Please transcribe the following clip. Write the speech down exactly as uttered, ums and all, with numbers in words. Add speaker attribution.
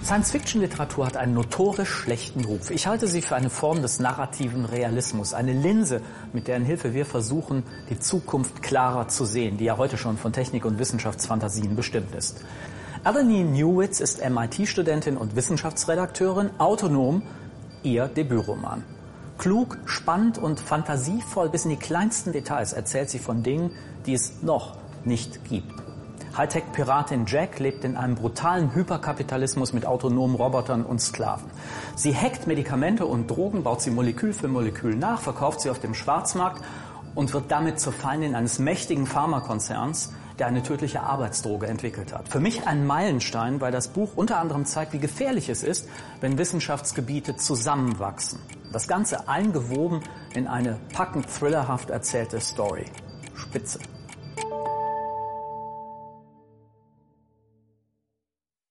Speaker 1: Science-Fiction-Literatur hat einen notorisch schlechten Ruf. Ich halte sie für eine Form des narrativen Realismus, eine Linse, mit deren Hilfe wir versuchen, die Zukunft klarer zu sehen, die ja heute schon von Technik- und Wissenschaftsfantasien bestimmt ist. Eleni Newitz ist M I T-Studentin und Wissenschaftsredakteurin, Autonom, ihr Debütroman. Klug, spannend und fantasievoll bis in die kleinsten Details erzählt sie von Dingen, die es noch nicht gibt. Hightech-Piratin Jack lebt in einem brutalen Hyperkapitalismus mit autonomen Robotern und Sklaven. Sie hackt Medikamente und Drogen, baut sie Molekül für Molekül nach, verkauft sie auf dem Schwarzmarkt und wird damit zur Feindin eines mächtigen Pharmakonzerns, der eine tödliche Arbeitsdroge entwickelt hat. Für mich ein Meilenstein, weil das Buch unter anderem zeigt, wie gefährlich es ist, wenn Wissenschaftsgebiete zusammenwachsen. Das Ganze eingewoben in eine packend thrillerhaft erzählte Story. Spitze.